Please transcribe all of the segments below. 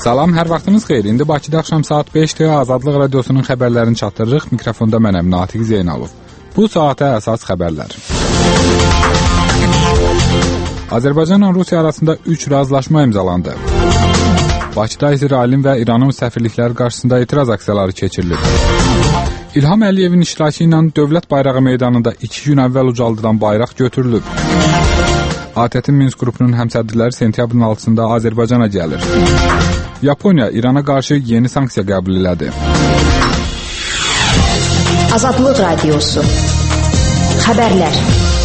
Salam, hər vaxtınız xeyir. İndi Bakıda axşam saat 5-də Azadlıq Radiosunun xəbərlərini çatdırırıq. Mikrofonda mənəm, Natiq Zeynalov. Bu saata əsas xəbərlər. Azərbaycanla Rusiya arasında 3 razılaşma imzalandı. Bakıda İsrailin və İranın səfirlikləri qarşısında etiraz aksiyaları keçirilir. İlham Əliyevin iştirakı ilə Dövlət Bayrağı meydanında 2 gün əvvəl ucaldıran bayraq götürülüb. ATƏT-in Minsk qrupunun həmsədrləri sentyabrın 6-sında Azərbaycana gəlir. Yaponiya İrana qarşı yeni sanksiya qəbul elədi. Azadlıq Radiosu. Xəbərlər.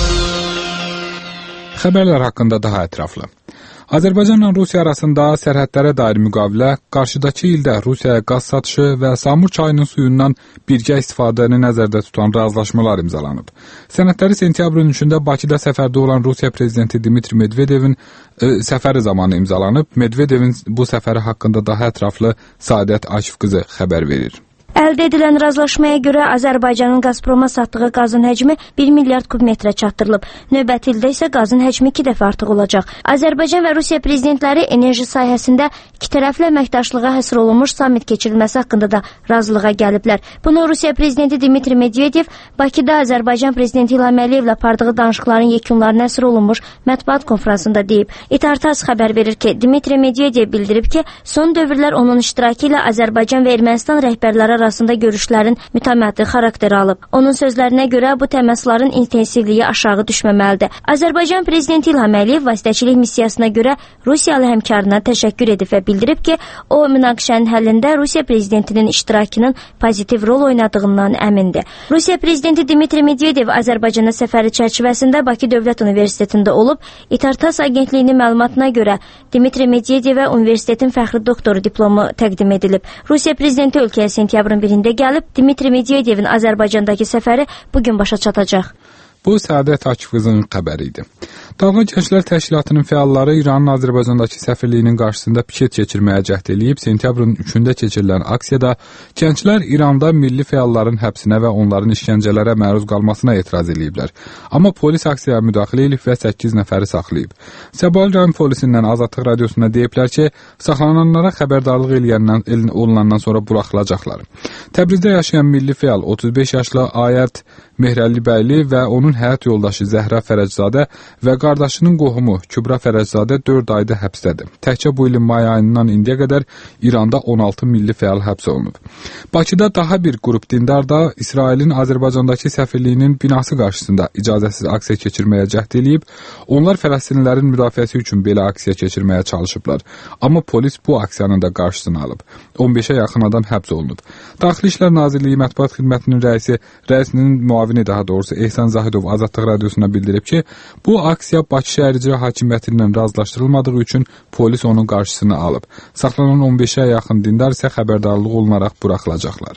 Xəbərlər haqqında daha ətraflı. Azərbaycanla Rusiya arasında sərhədlərə dair müqavilə, qarşıdakı ildə Rusiyaya qaz satışı və Samur çayının suyundan birgə istifadəni nəzərdə tutan razılaşmalar imzalanıb. Sənədləri sentyabrın 3-də Bakıda səfərdə olan Rusiya prezidenti Dmitri Medvedevin səfəri zamanı imzalanıb. Medvedevin bu səfəri haqqında daha ətraflı Saadət Akif qızı xəbər verir. Əldə edilən razılaşmaya görə Azərbaycanın Gazproma satdığı qazın həcmi 1 milyard kubmetrə çatdırılıb. Növbəti ildə isə qazın həcmi 2 dəfə artıq olacaq. Azərbaycan və Rusiya prezidentləri enerji sahəsində ikitərəfli əməkdaşlığa həsr olunmuş sammit keçirilməsi haqqında da razılığa gəliblər. Bunu Rusiya prezidenti Dmitri Medvedev Bakıda Azərbaycan prezidenti İlham Əliyevlə apardığı danışıqların yekunlarına həsr olunmuş mətbuat konfransında deyib. İTAR-TASS xəbər verir ki, Dmitri Medvedev bildirib ki, son dövrlər onun iştirakı ilə Azərbaycan və Ermənistan rəhbərləri arasında görüşlərin mütəmadi xarakteri alıb. Onun sözlərinə görə bu təmasların intensivliyi aşağı düşməməlidir. Azərbaycan prezidenti İlham Əliyev vasitəçilik missiyasına görə Rusiyalı həmkarına təşəkkür edib və bildirib ki, o münaqişənin həllində Rusiya prezidentinin iştirakının pozitiv rol oynadığından əmindir. Rusiya prezidenti Dmitri Medvedev Azərbaycana səfəri çərçivəsində Bakı Dövlət Universitetində olub. İTAR-TASS agentliyinin məlumatına görə Dmitri Medvedevə universitetin fəxri doktoru diplomu təqdim edilib. Rusiya prezidenti ölkəyə sentyabrın 1-də gəlib, Dmitri Medvedevin Azərbaycandakı səfəri bugün başa çatacaq. Bu Səadət Akif qızının xəbəri idi. Dağlı Gənclər Təşkilatının fəalları İranın Azərbaycandakı səfirliyinin qarşısında piket keçirməyə cəhd eləyib. Sentyabrın 3-də keçirilən aksiyada gənclər İranda milli fəalların həbsinə və onların işgəncələrə məruz qalmasına etiraz eləyiblər. Amma polis aksiyaya müdaxilə edib və 8 nəfəri saxlayıb. Səbail rayon polisindən Azadlıq Radiosuna deyiblər ki, saxlananlara xəbərdarlıq olunandan sonra buraxılacaqlar. Təbrizdə yaşayan milli fəal 35 yaşlı Ayət Mehrəlibəyli və onun həyat yoldaşı Zəhra Fərəczadə və qardaşının qohumu Kübra Fərəczadə 4 ayda həbsdədir. Təkcə bu ilin may ayından indiyə qədər İranda 16 milli fəal həbs olunub. Bakıda daha bir qrup dindar da İsrailin Azərbaycandakı səfirliyinin binası qarşısında icazəsiz aksiya keçirməyə cəhd eləyib. Onlar Fələstinlilərin müdafiəsi üçün belə aksiya keçirməyə çalışıblar. Amma polis bu aksiyanın da qarşısını alıb. 15-ə yaxın adam həbs olunub. Daxili İşlər Nazirliyi Mətbuat Xidmətinin rəisinin müavini daha doğrusu Ehsan Zahidov Azadlıq Radiosuna bildirib ki, bu aksiya Bakı Şəhər İcra Hakimiyyətindən razılaşdırılmadığı üçün polis onun qarşısını alıb. Saxlanan 15-ə yaxın dindar isə xəbərdarlıq olunaraq buraxılacaqlar.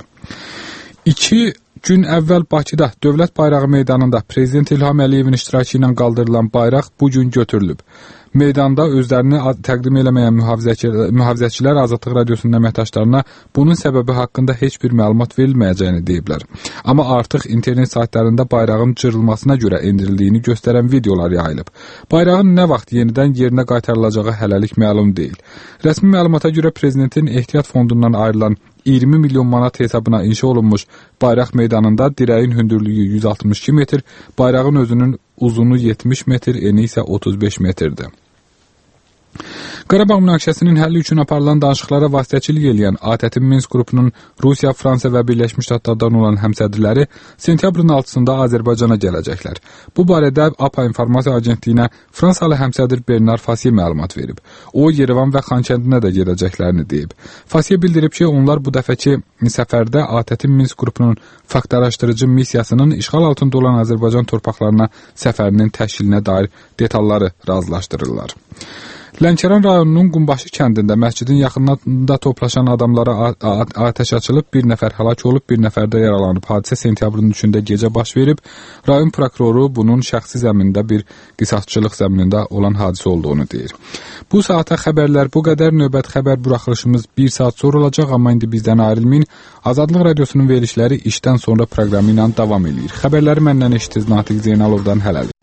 2 gün əvvəl Bakıda Dövlət Bayrağı meydanında Prezident İlham Əliyevin iştirakı ilə qaldırılan bayraq bugün götürülüb. Meydanda özlərini təqdim eləməyən mühafizəçilər Azadlıq Radiosunun əməkdaşlarına bunun səbəbi haqqında heç bir məlumat verilməyəcəyini deyiblər. Amma artıq internet saytlarında bayrağın cırılmasına görə endirildiyini göstərən videolar yayılıb. Bayrağın nə vaxt yenidən yerinə qaytarılacağı hələlik məlum deyil. Rəsmi məlumata görə Prezidentin ehtiyat fondundan ayrılan 20 milyon manat hesabına inşa olunmuş bayraq meydanında dirəyin hündürlüyü 162 metr, bayrağın özünün uzunu 70 metr, eni isə 35 metrdir. Qarabağ münaqişəsinin həlli üçün aparılan danışıqlara vasitəçilik eləyən ATƏT-in Minsk qrupunun Rusiya, Fransa və Birləşmiş Ştatlardan olan həmsədrləri sentyabrın 6-sında Azərbaycana gələcəklər. Bu barədə APA İnformasiya Agentliyinə Fransalı həmsədr Bernard Fasiye məlumat verib. O, Yerevan və Xankəndinə də gedəcəklərini deyib. Fasiye bildirib ki, onlar bu dəfəki səfərdə ATƏT-in Minsk qrupunun fakt araşdırıcı missiyasının işğal altında olan Azərbaycan torpaqlarına səfərinin təşkilinə dair detalları razılaşdırırlar. Lənkəran rayonunun Qumbaşı kəndində məscidin yaxınlığında toplaşan adamlara atəş açılıb, bir nəfər həlak olub, bir nəfər də yaralanıb. Hadisə sentyabrın 3-də gecə baş verib. Rayon prokuroru bunun şəxsi zəmində bir qisasçılıq zəminində olan hadisə olduğunu deyir. Bu saata xəbərlər bu qədər. Növbət xəbər buraxılışımız 1 saat sonra olacaq, amma indi bizdən ayrılmayın. Azadlıq Radiosunun verilişləri işdən sonra proqramı ilə davam edir. Xəbərləri məndən eşitdiniz Natiq Zeynalovdan hələlik.